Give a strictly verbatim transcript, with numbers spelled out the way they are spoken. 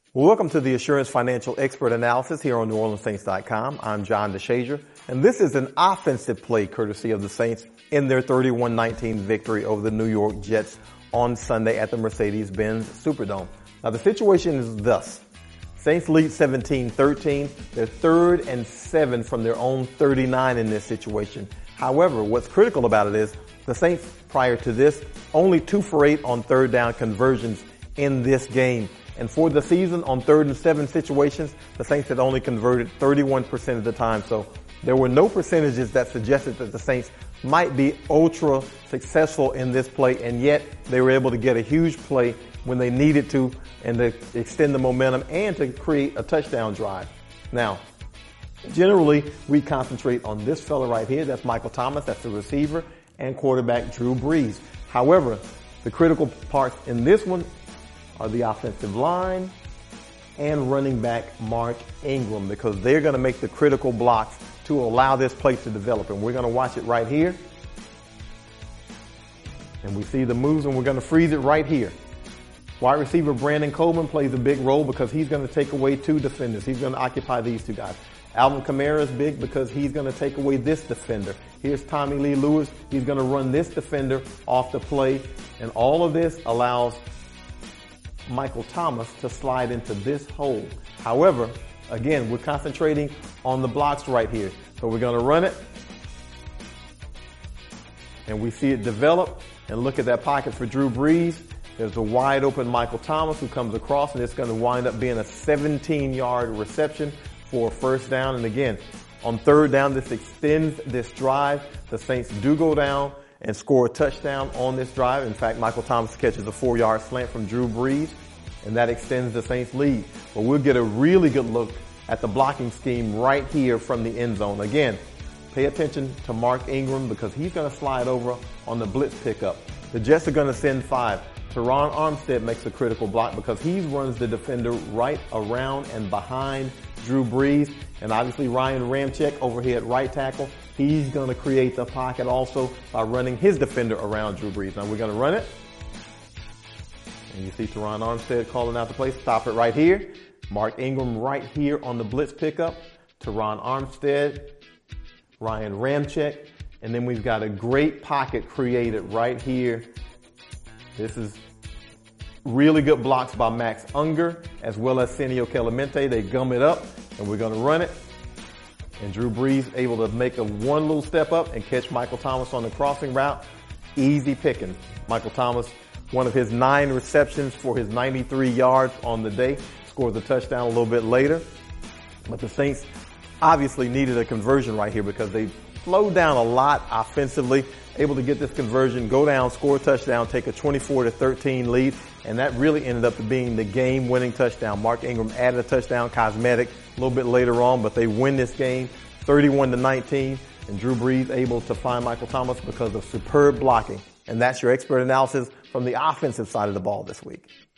Well, welcome to the Assurance Financial Expert Analysis here on New Orleans Saints dot com. I'm John DeShazier, and this is an offensive play courtesy of the Saints in their thirty-one nineteen victory over the New York Jets on Sunday at the Mercedes-Benz Superdome. Now, the situation is thus. Saints lead seventeen thirteen. They're third and seven from their own thirty-nine in this situation. However, what's critical about it is the Saints, prior to this, only two for eight on third down conversions in this game. And for the season, on third and seven situations, the Saints had only converted thirty-one percent of the time. So there were no percentages that suggested that the Saints might be ultra successful in this play, and yet they were able to get a huge play when they needed to and to extend the momentum and to create a touchdown drive. Now, generally, we concentrate on this fella right here. That's Michael Thomas. That's the receiver and quarterback Drew Brees. However, the critical parts in this one are the offensive line and running back Mark Ingram, because they're going to make the critical blocks to allow this play to develop. And we're going to watch it right here. And we see the moves, and we're going to freeze it right here. Wide receiver Brandon Coleman plays a big role because he's going to take away two defenders. He's going to occupy these two guys. Alvin Kamara is big because he's going to take away this defender. Here's Tommy Lee Lewis. He's going to run this defender off the play. And all of this allows Michael Thomas to slide into this hole. However, again, we're concentrating on the blocks right here. So we're going to run it. And we see it develop. And look at that pocket for Drew Brees. There's a wide open Michael Thomas who comes across, and it's going to wind up being a seventeen yard reception for a first down. And again, on third down, this extends this drive. The Saints do go down and score a touchdown on this drive. In fact, Michael Thomas catches a four yard slant from Drew Brees, and that extends the Saints' lead. But we'll get a really good look at the blocking scheme right here from the end zone. Again, pay attention to Mark Ingram because he's going to slide over on the blitz pickup. The Jets are going to send five. Teron Armstead makes a critical block because he runs the defender right around and behind Drew Brees. And obviously Ryan Ramczyk over here at right tackle, he's going to create the pocket also by running his defender around Drew Brees. Now we're going to run it. And you see Teron Armstead calling out the play. Stop it right here. Mark Ingram right here on the blitz pickup. Teron Armstead, Ryan Ramczyk. And then we've got a great pocket created right here. This is really good blocks by Max Unger as well as Senio Clemente. They gum it up, and we're going to run it. And Drew Brees able to make a one little step up and catch Michael Thomas on the crossing route. Easy picking. Michael Thomas, one of his nine receptions for his ninety-three yards on the day, scores a touchdown a little bit later. But the Saints obviously needed a conversion right here because they slowed down a lot offensively, able to get this conversion, go down, score a touchdown, take a twenty-four to thirteen lead, and that really ended up being the game-winning touchdown. Mark Ingram added a touchdown, cosmetic, a little bit later on, but they win this game thirty-one to nineteen, and Drew Brees able to find Michael Thomas because of superb blocking. And that's your expert analysis from the offensive side of the ball this week.